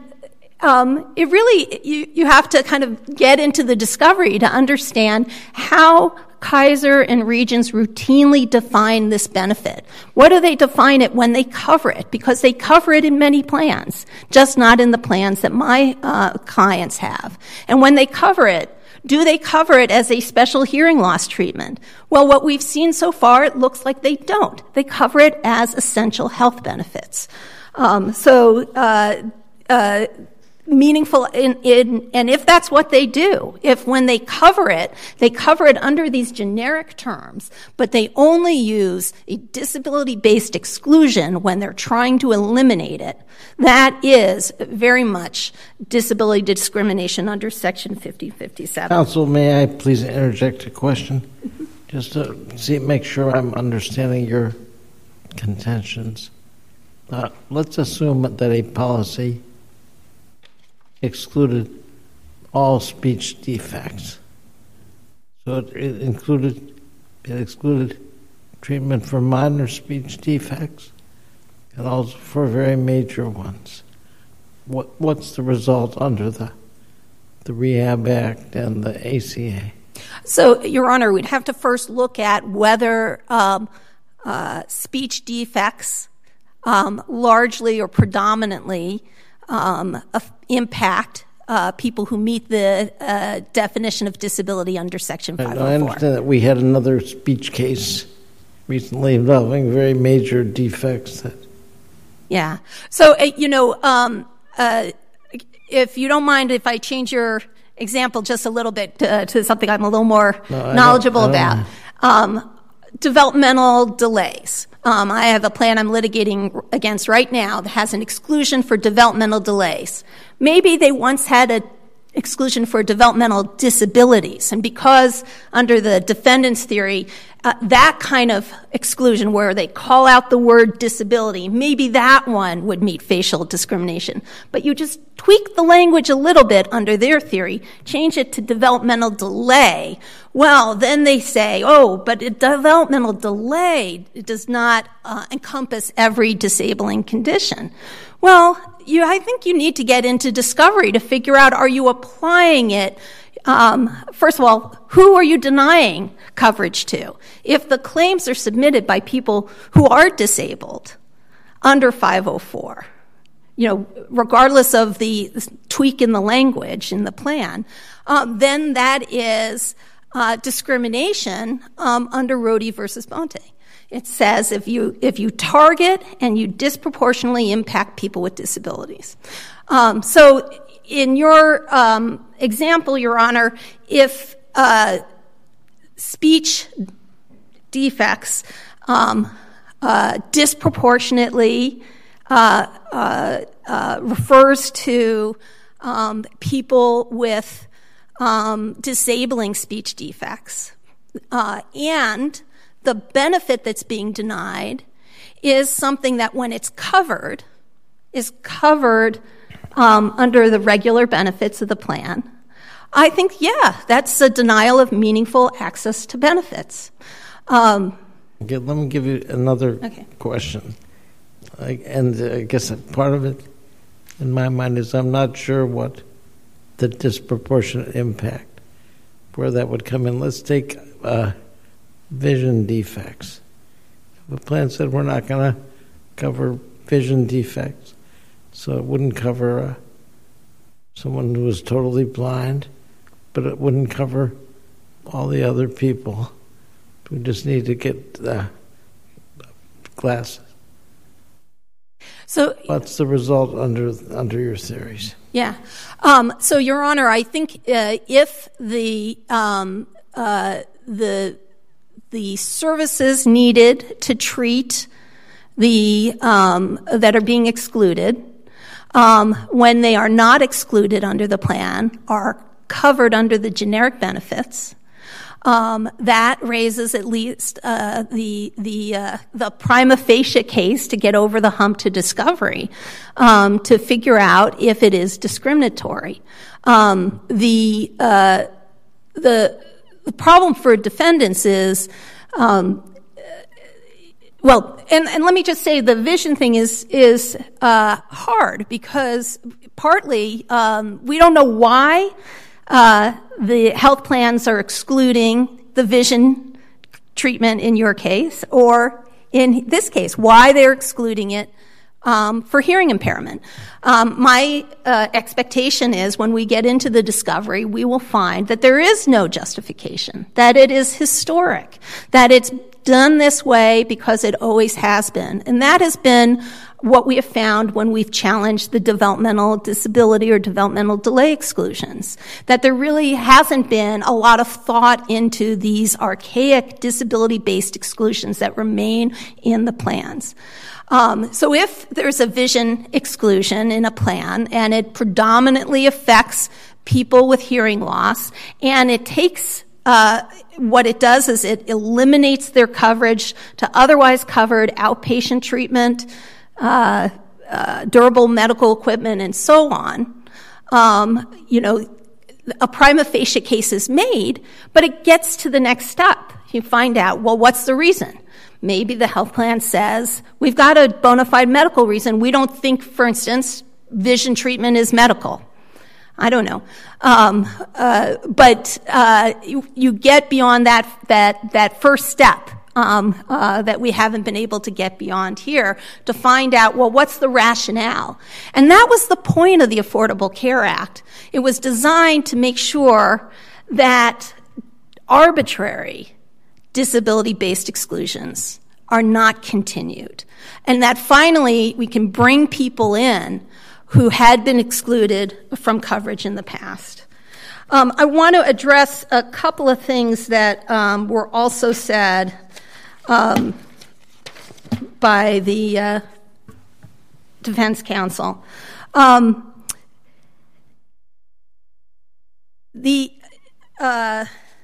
um, it really, you, you have to kind of get into the discovery to understand how Kaiser and Regents routinely define this benefit. What do they define it when they cover it? Because they cover it in many plans, just not in the plans that my uh, clients have. And when they cover it, do they cover it as a special hearing loss treatment? Well, what we've seen so far, it looks like they don't. They cover it as essential health benefits. Um, so, uh, uh, meaningful in, in, and if that's what they do, if when they cover it, they cover it under these generic terms, but they only use a disability-based exclusion when they're trying to eliminate it, that is very much disability discrimination under Section fifty fifty-seven. Counsel, may I please interject a question? Mm-hmm. Just to see, make sure I'm understanding your contentions. Uh, let's assume that a policy excluded all speech defects, So it, it included, it excluded treatment for minor speech defects and also for very major ones. What what's the result under the the Rehab Act and the A C A? So, Your Honor, we'd have to first look at whether um, uh, speech defects um, largely or predominantly um, impact uh, people who meet the uh, definition of disability under Section five oh four. I understand that we had another speech case recently involving very major defects. That yeah. So, uh, you know, um, uh, if you don't mind if I change your example just a little bit to, to something I'm a little more no, knowledgeable I don't, I don't about. Um, developmental delays. Um, I have a plan I'm litigating against right now that has an exclusion for developmental delays. Maybe they once had an exclusion for developmental disabilities, and because under the defendant's theory, uh, that kind of exclusion where they call out the word disability, maybe that one would meet facial discrimination. But you just tweak the language a little bit under their theory, change it to developmental delay. Well, then they say, oh, but a developmental delay does not uh, encompass every disabling condition. Well, you, I think you need to get into discovery to figure out, are you applying it? Um, first of all, who are you denying coverage to? If the claims are submitted by people who are disabled under five oh four, you know, regardless of the tweak in the language in the plan, um, then that is uh, discrimination um, under Rohde versus Bonte. It says if you if you target and you disproportionately impact people with disabilities. Um, so in your um, example, Your Honor, if uh, speech defects um, uh, disproportionately uh, uh, uh, refers to um, people with um, disabling speech defects, uh, and the benefit that's being denied is something that when it's covered, is covered um, under the regular benefits of the plan, I think, yeah, that's a denial of meaningful access to benefits. Um, okay, let me give you another okay. question. I, and I guess part of it in my mind is I'm not sure what the disproportionate impact, where that would come in. Let's take uh, vision defects. The plan said we're not going to cover vision defects, so it wouldn't cover uh, someone who was totally blind, but it wouldn't cover all the other people who just need to get uh, glasses. So what's the result under under your theories? Yeah. Um, so, Your Honor, I think uh, if the um, uh, the the services needed to treat the um, that are being excluded, um, when they are not excluded under the plan, are covered under the generic benefits, um, that raises at least uh, the the uh, the prima facie case to get over the hump to discovery, um, to figure out if it is discriminatory. Um, the uh, the The problem for defendants is, um, well, and, and let me just say the vision thing is is uh, hard because partly um, we don't know why uh, the health plans are excluding the vision treatment in your case, or in this case, why they're excluding it Um, for hearing impairment. Um, my uh, expectation is when we get into the discovery, we will find that there is no justification, that it is historic, that it's done this way because it always has been. And that has been what we have found when we've challenged the developmental disability or developmental delay exclusions, that there really hasn't been a lot of thought into these archaic disability-based exclusions that remain in the plans. Um, so if there's a vision exclusion in a plan and it predominantly affects people with hearing loss, and it takes uh, what it does is it eliminates their coverage to otherwise covered outpatient treatment, uh, uh, durable medical equipment, and so on, um, you know, a prima facie case is made, but it gets to the next step. You find out, well, what's the reason? Maybe the health plan says, we've got a bona fide medical reason. We don't think, for instance, vision treatment is medical. I don't know. Um, uh, but uh, you, you get beyond that, that, that first step um, uh, that we haven't been able to get beyond here to find out, well, what's the rationale? And that was the point of the Affordable Care Act. It was designed to make sure that arbitrary disability-based exclusions are not continued, and that finally we can bring people in who had been excluded from coverage in the past. Um, I want to address a couple of things that um, were also said um, by the uh, defense counsel. Um, the uh,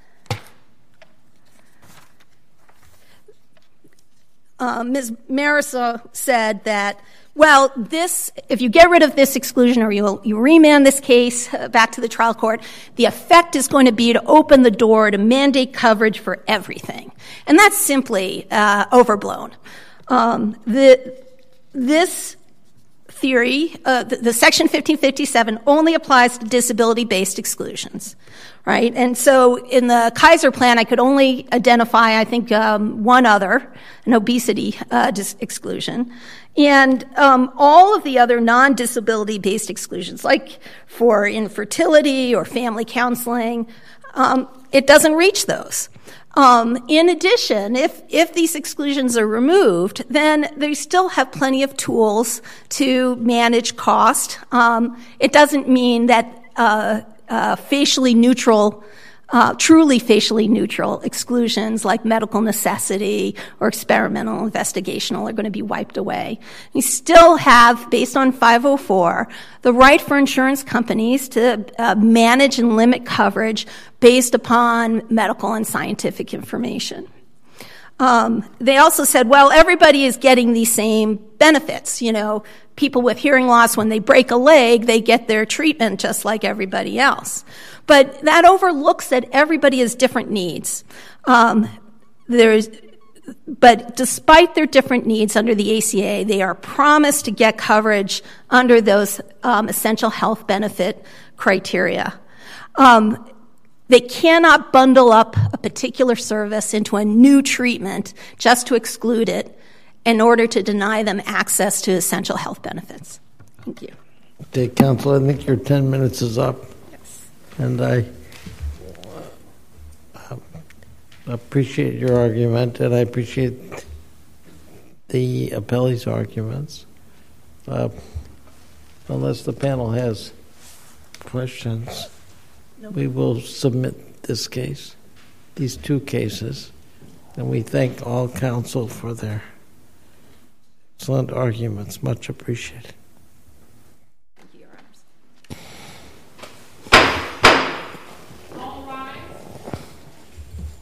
uh, Miz Marisol said that, well, this, if you get rid of this exclusion or you, you remand this case back to the trial court, the effect is going to be to open the door to mandate coverage for everything. And that's simply uh, overblown. Um, the, this theory, uh, the, the Section fifteen fifty-seven only applies to disability-based exclusions, right? And so in the Kaiser plan, I could only identify, I think, um, one other, an obesity uh, dis- exclusion. And um, all of the other non-disability-based exclusions, like for infertility or family counseling, um, it doesn't reach those. Um, in addition, if, if these exclusions are removed, then they still have plenty of tools to manage cost. Um, it doesn't mean that uh, uh, facially neutral, uh, truly facially neutral exclusions like medical necessity or experimental investigational are going to be wiped away. You still have, based on five oh four, the right for insurance companies to uh, manage and limit coverage based upon medical and scientific information. Um, they also said, well, everybody is getting these same benefits. You know, people with hearing loss, when they break a leg, they get their treatment just like everybody else. But that overlooks that everybody has different needs. Um, there's, but despite their different needs under the A C A, they are promised to get coverage under those um, essential health benefit criteria. Um, They cannot bundle up a particular service into a new treatment just to exclude it in order to deny them access to essential health benefits. Thank you. Okay, Counsel, I think your ten minutes is up. Yes. And I uh, appreciate your argument, and I appreciate the appellee's arguments. Uh, unless the panel has questions, we will submit this case, these two cases, and we thank all counsel for their excellent arguments. Much appreciated.